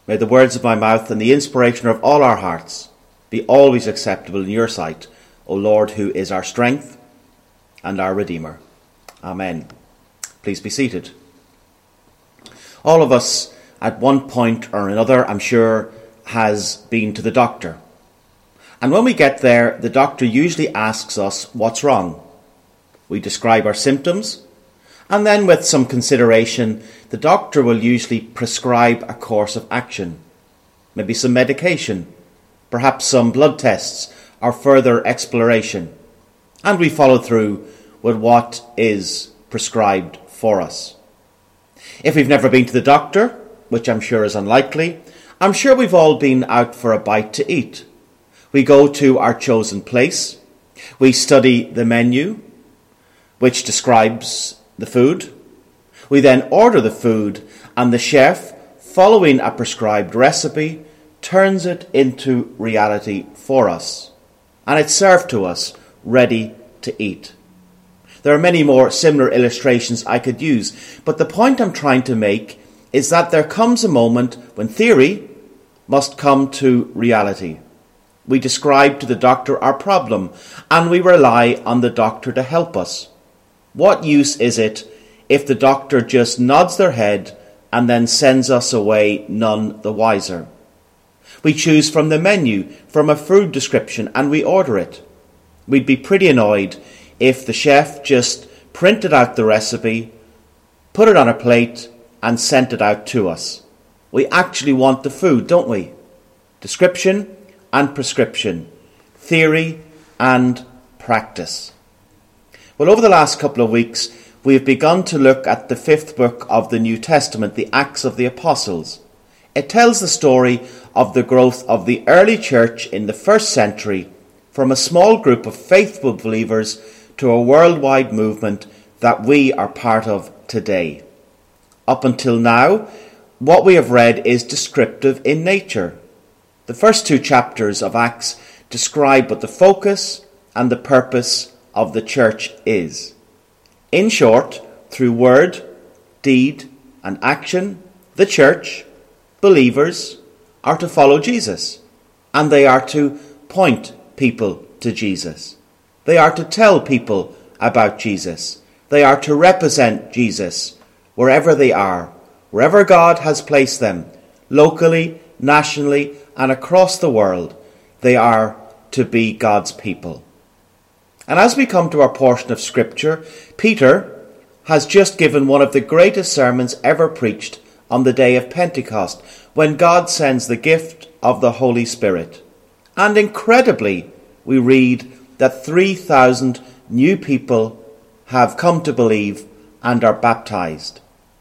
May the words of my mouth and the inspiration of all our hearts be always acceptable in your sight, O Lord, who is our strength and our Redeemer. Amen. Please be seated. All of us at one point or another, I'm sure, has been to the doctor. And when we get there, the doctor usually asks us what's wrong. We describe our symptoms, and then with some consideration, the doctor will usually prescribe a course of action. Maybe some medication, perhaps some blood tests or further exploration. And we follow through with what is prescribed for us. If we've never been to the doctor, which I'm sure is unlikely, I'm sure we've all been out for a bite to eat. We go to our chosen place. We study the menu, which describes the food. We then order the food, and the chef, following a prescribed recipe, turns it into reality for us. And it's served to us, ready to eat. There are many more similar illustrations I could use, but the point I'm trying to make is that there comes a moment when theory must come to reality. We describe to the doctor our problem, and we rely on the doctor to help us. What use is it if the doctor just nods their head and then sends us away none the wiser? We choose from the menu, from a food description, and we order it. We'd be pretty annoyed if the chef just printed out the recipe, put it on a plate, and sent it out to us. We actually want the food, don't we? Description and prescription, theory and practice. Well, over the last couple of weeks, we have begun to look at the fifth book of the New Testament, the Acts of the Apostles. It tells the story of the growth of the early church in the first century from a small group of faithful believers to a worldwide movement that we are part of today. Up until now, what we have read is descriptive in nature. The first two chapters of Acts describe what the focus and the purpose of the church is. In short, through word, deed, and action, the church, believers, are to follow Jesus, and they are to point people to Jesus. They are to tell people about Jesus. They are to represent Jesus wherever they are, wherever God has placed them, locally, nationally, and across the world. They are to be God's people. And as we come to our portion of Scripture, Peter has just given one of the greatest sermons ever preached on the day of Pentecost, when God sends the gift of the Holy Spirit. And incredibly, we read that 3,000 new people have come to believe and are baptized.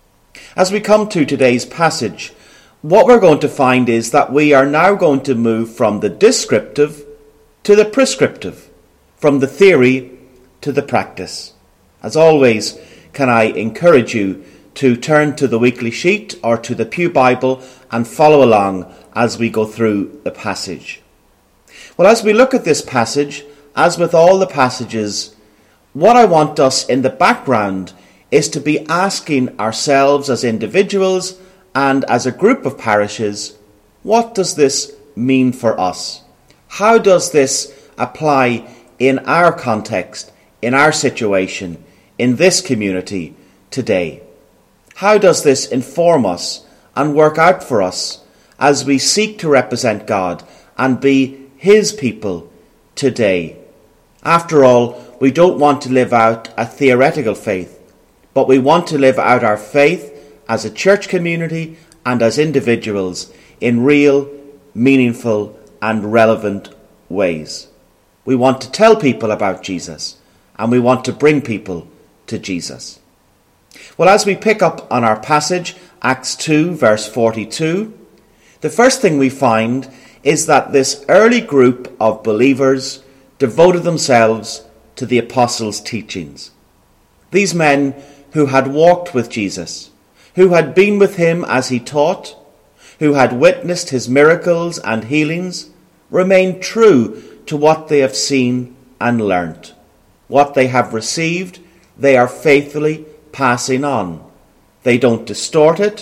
As we come to today's passage, what we're going to find is that we are now going to move from the descriptive to the prescriptive, from the theory to the practice. As always, can I encourage you to turn to the weekly sheet or to the Pew Bible and follow along as we go through the passage. Well, as we look at this passage, as with all the passages, what I want us in the background is to be asking ourselves as individuals and as a group of parishes, what does this mean for us? How does this apply in our context, in our situation, in this community today? How does this inform us and work out for us as we seek to represent God and be His people today? After all, we don't want to live out a theoretical faith, but we want to live out our faith as a church community and as individuals in real, meaningful and relevant ways. We want to tell people about Jesus, and we want to bring people to Jesus. Well, as we pick up on our passage, Acts 2, verse 42, the first thing we find is that this early group of believers devoted themselves to the apostles' teachings. These men who had walked with Jesus, who had been with him as he taught, who had witnessed his miracles and healings, remained true to what they have seen and learnt. What they have received, they are faithfully passing on. They don't distort it,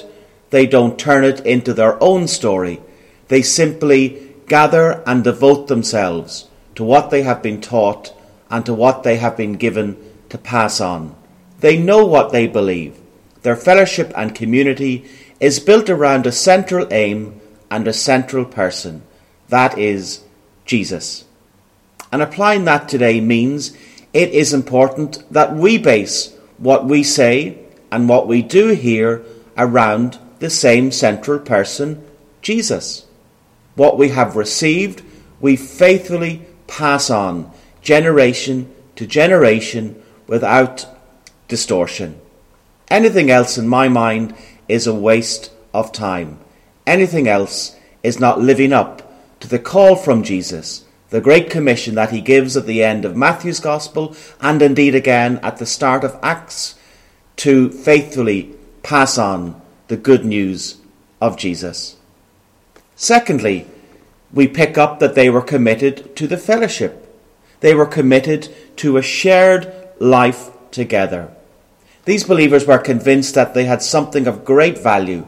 They don't turn it into their own story. They simply gather and devote themselves to what they have been taught and to what they have been given to pass on. They know what they believe. Their fellowship and community is built around a central aim and a central person. That is Jesus. And applying that today means it is important that we base what we say and what we do here around the same central person, Jesus. What we have received, we faithfully pass on generation to generation without distortion. Anything else, in my mind, is a waste of time. Anything else is not living up to the call from Jesus, the great commission that he gives at the end of Matthew's Gospel and indeed again at the start of Acts, to faithfully pass on the good news of Jesus. Secondly, we pick up that they were committed to the fellowship. They were committed to a shared life together. These believers were convinced that they had something of great value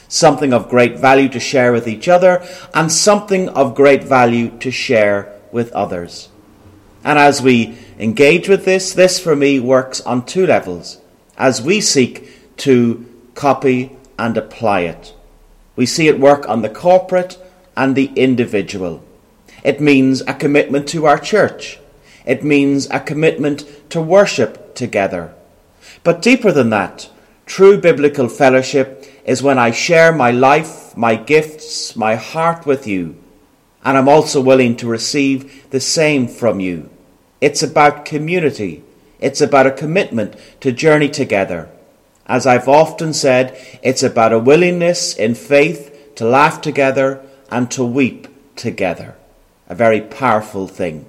to share with each other, and something of great value to share with others. And as we engage with this for me works on two levels, as we seek to copy and apply it. We see it work on the corporate and the individual. It means a commitment to our church. It means a commitment to worship together. But deeper than that, true biblical fellowship is when I share my life, my gifts, my heart with you, and I'm also willing to receive the same from you. It's about community. It's about a commitment to journey together. As I've often said, it's about a willingness in faith to laugh together and to weep together. A very powerful thing.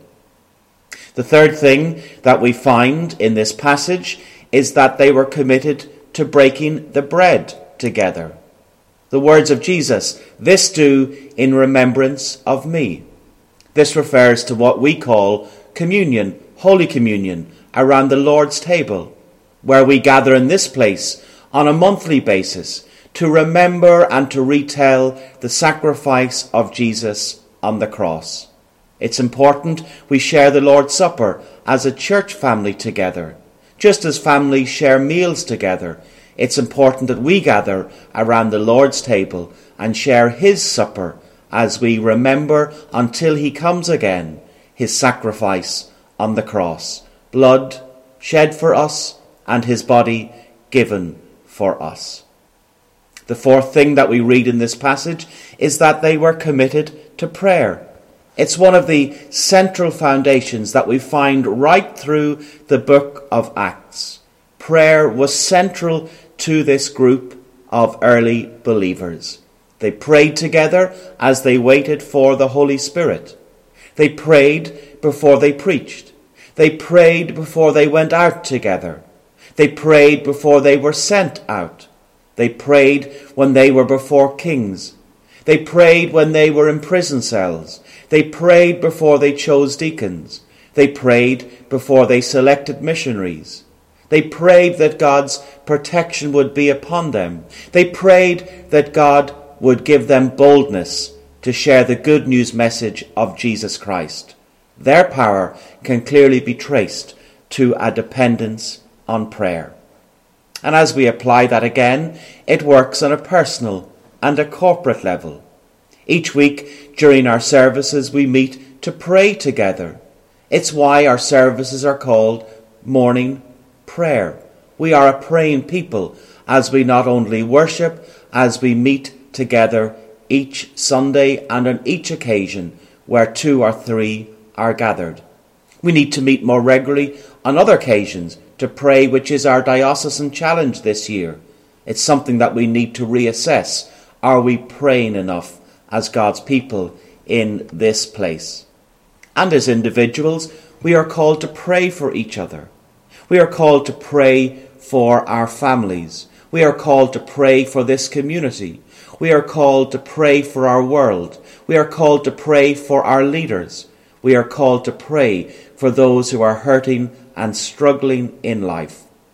The third thing that we find in this passage is that they were committed to breaking the bread together. The words of Jesus, "This do in remembrance of me." This refers to what we call communion, Holy Communion, around the Lord's table, where we gather in this place on a monthly basis to remember and to retell the sacrifice of Jesus on the cross. It's important we share the Lord's Supper as a church family together. Just as families share meals together, it's important that we gather around the Lord's table and share his supper as we remember until he comes again, his sacrifice on the cross, blood shed for us and his body given for us. The fourth thing that we read in this passage is that they were committed to prayer. It's one of the central foundations that we find right through the book of Acts. Prayer was central to this group of early believers. They prayed together as they waited for the Holy Spirit. They prayed before they preached. They prayed before they went out together. They prayed before they were sent out. They prayed when they were before kings. They prayed when they were in prison cells. They prayed before they chose deacons. They prayed before they selected missionaries. They prayed that God's protection would be upon them. They prayed that God would give them boldness to share the good news message of Jesus Christ. Their power can clearly be traced to a dependence on prayer. And as we apply that again, it works on a personal and a corporate level. Each week during our services we meet to pray together. It's why our services are called morning prayer. We are a praying people as we not only worship, as we meet together each Sunday and on each occasion where 2 or 3 are gathered. We need to meet more regularly on other occasions to pray, which is our diocesan challenge this year. It's something that we need to reassess. Are we praying enough as God's people in this place? And as individuals, we are called to pray for each other. We are called to pray for our families. We are called to pray for this community. We are called to pray for our world. We are called to pray for our leaders. We are called to pray for those who are hurting and struggling in life.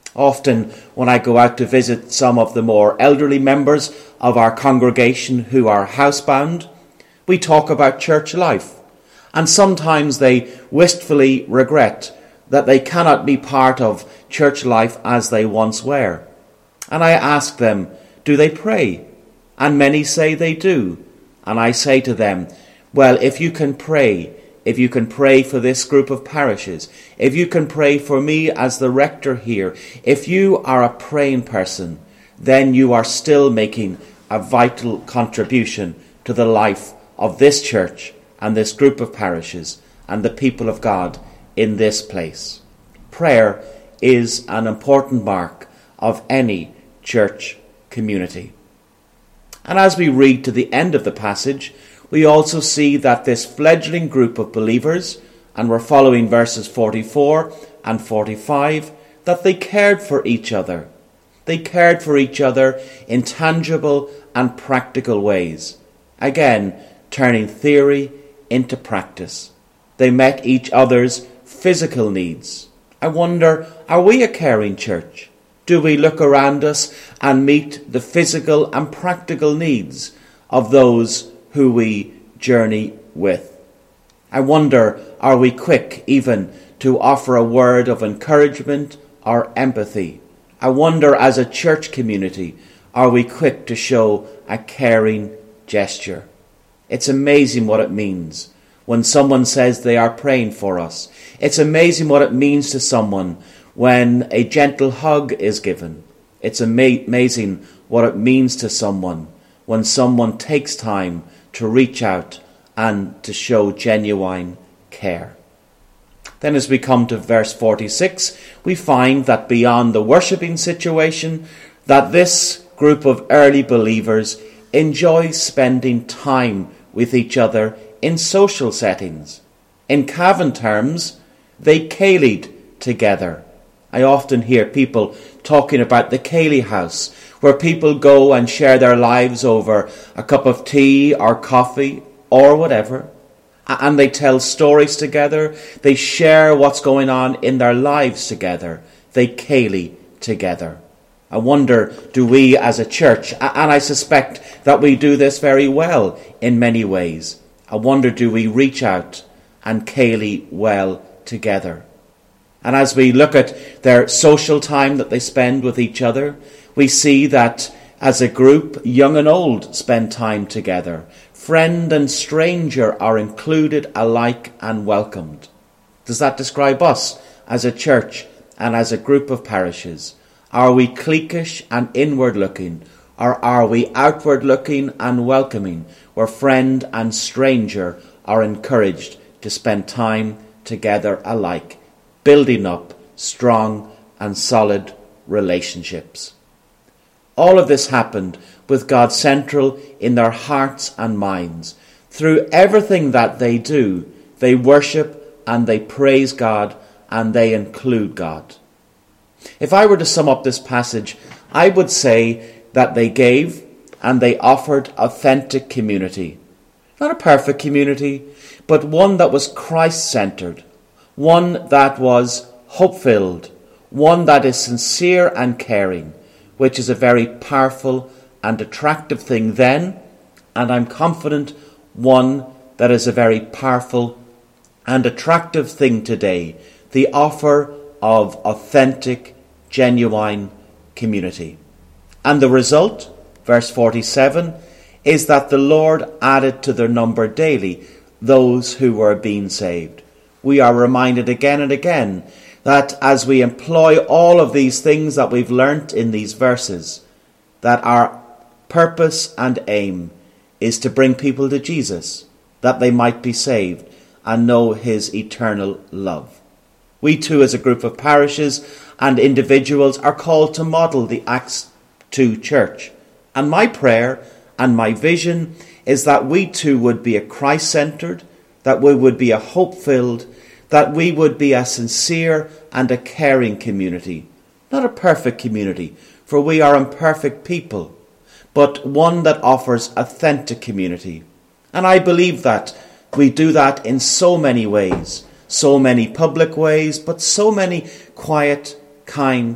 Often when I go out to visit some of the more elderly members of our congregation who are housebound, we talk about church life, and sometimes they wistfully regret that they cannot be part of church life as they once were. And I ask them, do they pray? And many say they do. And I say to them, well, if you can pray for this group of parishes, if you can pray for me as the rector here, if you are a praying person, then you are still making a vital contribution to the life of this church and this group of parishes and the people of God in this place. Prayer is an important mark of any church community. And as we read to the end of the passage, we also see that this fledgling group of believers, and we're following verses 44 and 45, that they cared for each other. They cared for each other in tangible and practical ways. Again, turning theory into practice. They met each other's physical needs. I wonder, are we a caring church? Do we look around us and meet the physical and practical needs of those who we journey with? I wonder, are we quick even to offer a word of encouragement or empathy? I wonder, as a church community, are we quick to show a caring gesture? It's amazing what it means when someone says they are praying for us. It's amazing what it means to someone when a gentle hug is given. It's amazing what it means to someone when someone takes time to reach out and to show genuine care. Then as we come to verse 46, we find that beyond the worshipping situation, that this group of early believers enjoys spending time with each other in social settings. In Cavan terms, they ceilidh together. I often hear people talking about the Ceilidh House, where people go and share their lives over a cup of tea or coffee or whatever. And they tell stories together. They share what's going on in their lives together. They ceilidh together. I wonder, do we as a church, and I suspect that we do this very well in many ways, I wonder, do we reach out and ceilidh well together? And as we look at their social time that they spend with each other, we see that as a group, young and old spend time together. Friend and stranger are included alike and welcomed. Does that describe us as a church and as a group of parishes? Are we cliquish and inward-looking, or are we outward-looking and welcoming, where friend and stranger are encouraged to spend time together alike, building up strong and solid relationships? All of this happened with God central in their hearts and minds. Through everything that they do, they worship and they praise God and they include God. If I were to sum up this passage, I would say that they gave and they offered authentic community. Not a perfect community, but one that was Christ-centered, one that was hope-filled, one that is sincere and caring, which is a very powerful and attractive thing then, and I'm confident one that is a very powerful and attractive thing today, the offer of authentic, genuine community. And the result, verse 47, is that the Lord added to their number daily those who were being saved. We are reminded again and again that as we employ all of these things that we've learnt in these verses, that our purpose and aim is to bring people to Jesus, that they might be saved and know his eternal love. We too, as a group of parishes and individuals, are called to model the Acts 2 church. And my prayer and my vision is that we too would be a Christ-centered, that we would be a hope-filled, that we would be a sincere and a caring community. Not a perfect community, for we are imperfect people, but one that offers authentic community. And I believe that we do that in so many ways, so many public ways, but so many quiet, kind,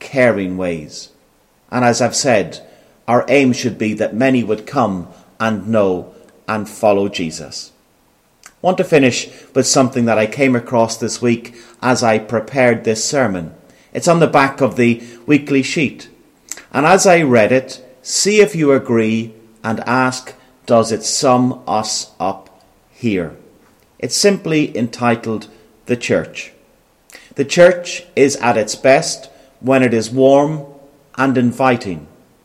caring ways. And as I've said, our aim should be that many would come and know and follow Jesus. I want to finish with something that I came across this week as I prepared this sermon. It's on the back of the weekly sheet. And as I read it, see if you agree and ask, does it sum us up here? It's simply entitled The Church. The church is at its best when it is warm and inviting.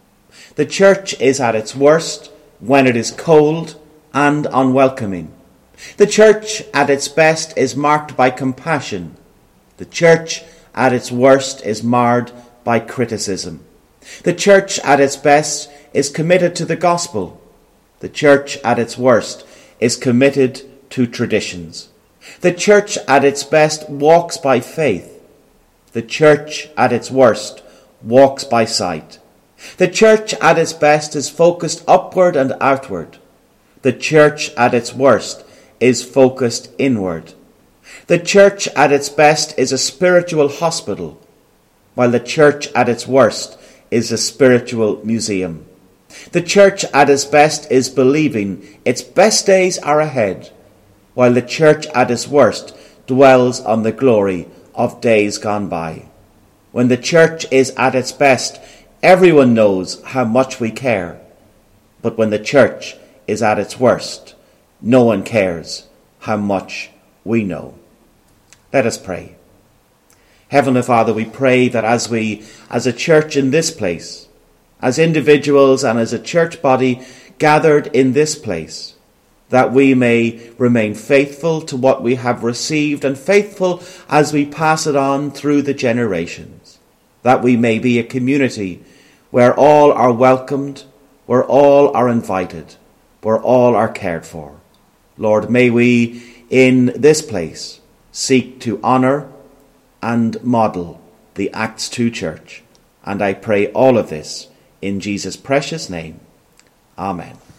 The church is at its worst when it is cold and unwelcoming. The church at its best is marked by compassion. The church at its worst is marred by criticism. The church at its best is committed to the gospel. The church at its worst is committed to traditions. The church at its best walks by faith. The church at its worst walks by sight. The church at its best is focused upward and outward. The church at its worst is focused inward. The church at its best is a spiritual hospital, while the church at its worst is a spiritual museum. The church at its best is believing its best days are ahead, while the church at its worst dwells on the glory of days gone by. When the church is at its best, everyone knows how much we care. But when the church is at its worst, no one cares how much we know. Let us pray. Heavenly Father, we pray that as we, as a church in this place, as individuals and as a church body gathered in this place, that we may remain faithful to what we have received and faithful as we pass it on through the generations, that we may be a community where all are welcomed, where all are invited, where all are cared for. Lord, may we in this place seek to honour and model the Acts 2 Church. And I pray all of this in Jesus' precious name. Amen.